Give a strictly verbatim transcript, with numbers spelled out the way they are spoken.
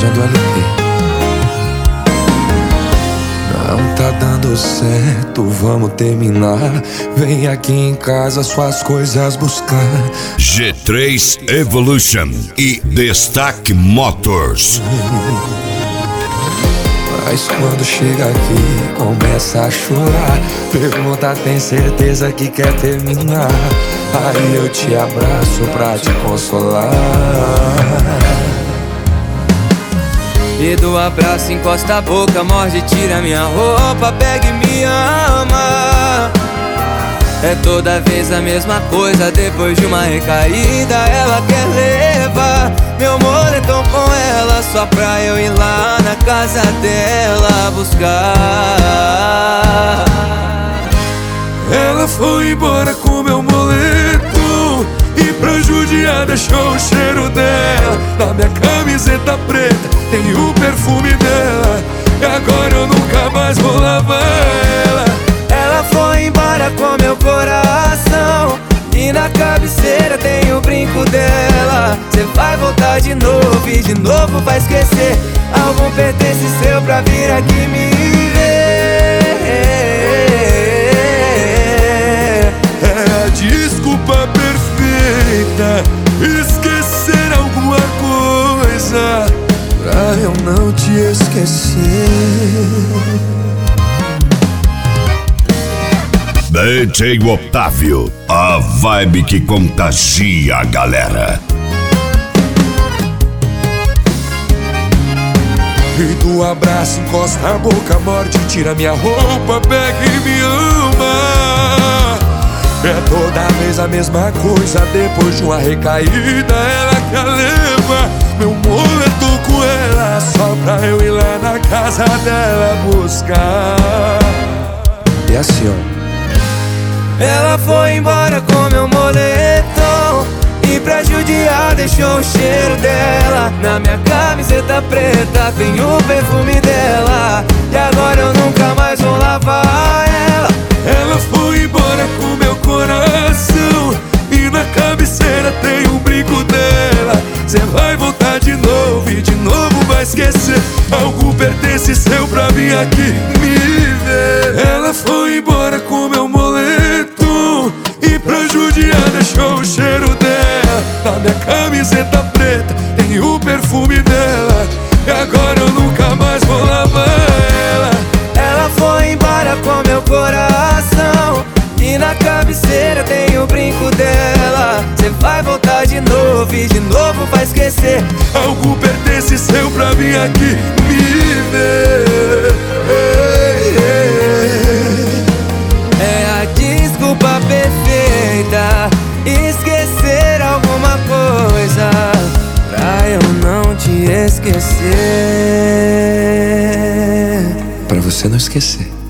usando o L P. Não tá dando certo, vamos terminar. Vem aqui em casa suas coisas buscar. G três Evolution e Destaque Motors. Mas quando chega aqui, começa a chorar. Pergunta, tem certeza que quer terminar? Aí eu te abraço pra te consolar. E do abraço encosta a boca, morde, tira minha roupa, pega e me ama. É toda vez a mesma coisa, depois de uma recaída ela quer levar meu moletom com ela, só pra eu ir lá na casa dela buscar. Ela foi embora com meu moletom e pra judiar deixou o cheiro dela na minha camiseta preta, tem o perfume dela. E agora eu nunca mais vou lavar ela. Ela foi embora com meu coração e na cabeceira tem o brinco dela. Cê vai voltar de novo e de novo vai esquecer. Algum pertence seu pra vir aqui me ver. É a desculpa perfeita, esquecer alguma coisa pra eu não te esquecer. D J Otávio, a vibe que contagia a galera. E do abraço encosta a boca, morde, tira minha roupa, pega e me ama. É toda vez a mesma coisa, depois de uma recaída ela quer levar meu moletom com ela, só pra eu ir lá na casa dela buscar. E assim, ó. Ela foi embora com meu moletom e pra judiar deixou o cheiro dela na minha camiseta preta, tem o perfume dela. E agora eu nunca mais vou lavar ela. Ela foi embora com meu coração e na cabeceira tem um brinco dela. Cê vai voltar de novo e de novo vai esquecer. Algo pertence seu pra vir aqui me ver. Ela foi embora com meu moletom e pra judiar deixou o cheiro dela na minha camiseta preta, tem o perfume dela. E agora eu nunca mais vou lavar ela. Ela foi embora com meu coração e na cabeceira tem o brinco dela. Cê vai voltar de novo e de novo vai esquecer. Algo pertence seu pra vir aqui me ver. É a desculpa perfeita, esquecer alguma coisa pra eu não te esquecer. Pra você não esquecer.